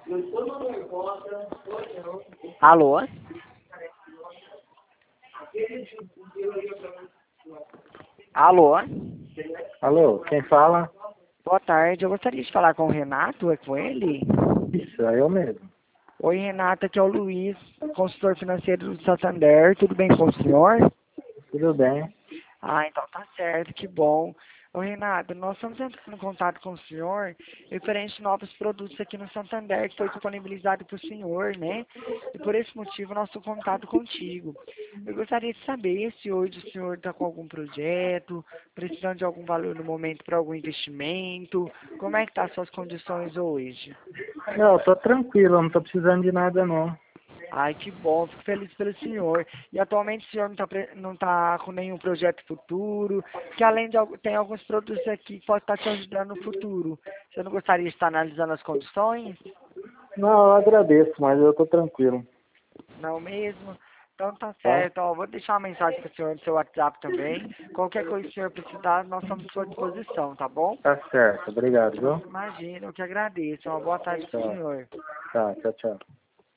Alô? Alô? Alô, quem fala? Boa tarde, eu gostaria de falar com o Renato, é com ele? Isso, é eu mesmo. Oi, Renato, aqui é o Luiz, consultor financeiro do Santander, tudo bem com o senhor? Tudo bem? Ah, então tá certo, que bom. Ô, Renato, nós estamos entrando em contato com o senhor referente a novos produtos aqui no Santander que foi disponibilizado para o senhor, né? E por esse motivo, nosso contato contigo. Eu gostaria de saber se hoje o senhor está com algum projeto, precisando de algum valor no momento para algum investimento. Como é que tá as suas condições hoje? Não, eu tô tranquilo, eu não tô precisando de nada não. Ai, que bom, fico feliz pelo senhor. E atualmente o senhor não tá com nenhum projeto futuro, que além de tem alguns produtos aqui que podem estar te ajudando no futuro. Você não gostaria de estar analisando as condições? Não, eu agradeço, mas eu tô tranquilo, Não mesmo? Então tá tá? certo, ó, vou deixar uma mensagem para o senhor no seu WhatsApp também. Qualquer coisa que o senhor precisar, nós estamos à sua disposição, tá bom? Tá certo, obrigado, viu? Imagina, eu que agradeço. Uma boa tarde para o Tchau, senhor. tá, tchau, tchau.